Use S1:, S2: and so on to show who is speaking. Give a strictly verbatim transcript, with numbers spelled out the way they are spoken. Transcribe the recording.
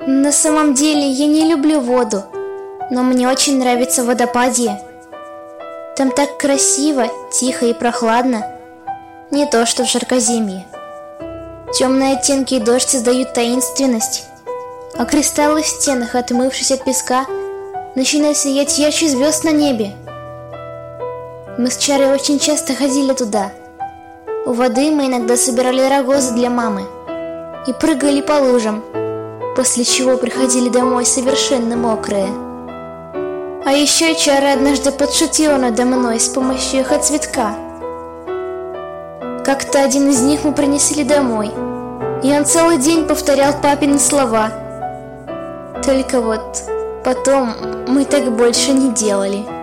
S1: На самом деле я не люблю воду, но мне очень нравится водопадье. Там так красиво, тихо и прохладно. Не то что в жаркоземье. Темные оттенки и дождь создают таинственность, а кристаллы в стенах, отмывшись от песка, начинают сиять ярче звезд на небе. Мы с Чарой очень часто ходили туда. У воды мы иногда собирали рогозы для мамы и прыгали по лужам, после чего приходили домой совершенно мокрые. А еще Чара однажды подшутила надо мной с помощью эхоцветка. Как-то один из них мы принесли домой, и он целый день повторял папины слова. Только вот потом мы так больше не делали.